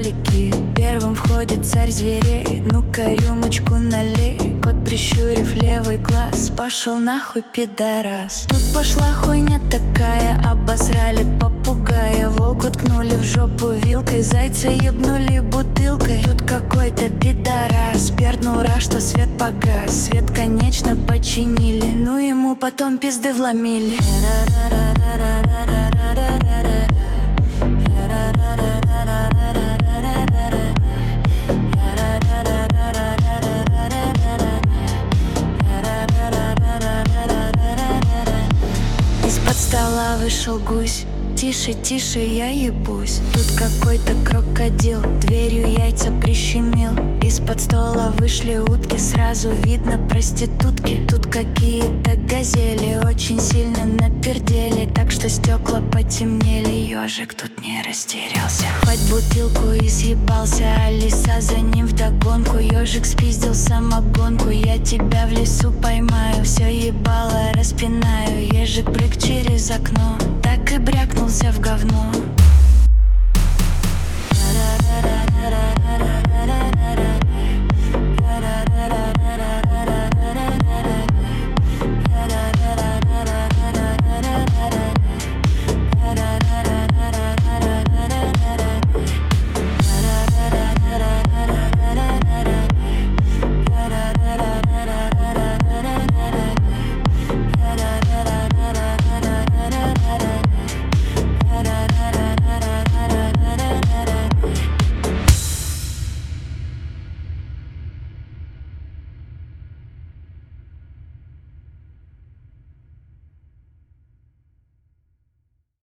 кролики. Первым входит царь зверей. Ну-ка рюмочку налей. Кот, прищурив левый глаз: пошел нахуй, пидорас. Тут пошла хуйня такая, обосрали попугая. Волку ткнули в жопу вилкой, зайца ебнули бутылкой. Тут какой-то пидорас пернул раз, что свет погас. Свет, конечно, починили, ну ему потом пизды вломили. Из-под стола вышел гусь: тише, тише, я ебусь. Тут какой-то крокодил дверью яйца прищемил. Из-под стола вышли утки, сразу видно проститутки. Тут какие-то газели очень сильно напердели, так что стекла потемнели. Ежик тут не растерялся, хоть бутылку и съебался, а лиса за ним вдогонку. Ежик спиздил самогонку: я тебя в лесу поймаю, все ебало распинаю. Ежик прыг через окно, так и брякнулся в говно.